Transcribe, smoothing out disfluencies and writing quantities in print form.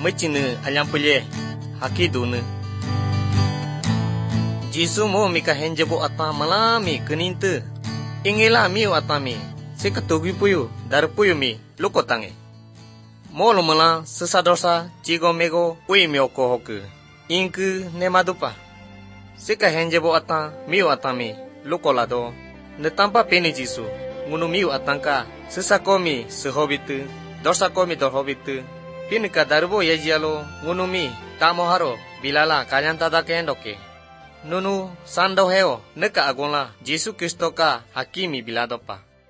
mecine alyam pulye haki dune. Jisu mo mika henjebo ata malami keninte. Ingela miu atami. Sekatugi puyu darpuyu mi lukotange. Mo lomala sesadosa jigo mego ui mioko hoku. Inku nemadupa. Seka henjebo ata miu atami lukolado. Netampa peni Jisu. Ngunu miu atangka sesakomi sehobitu. Dorsakomi dorhobitu. Pinika darbo yajialo ngunumi tamoharo bilala kanyanta kendoke. Nunu sando heo neka agola Jisu Kristo ka hakimi biladopa.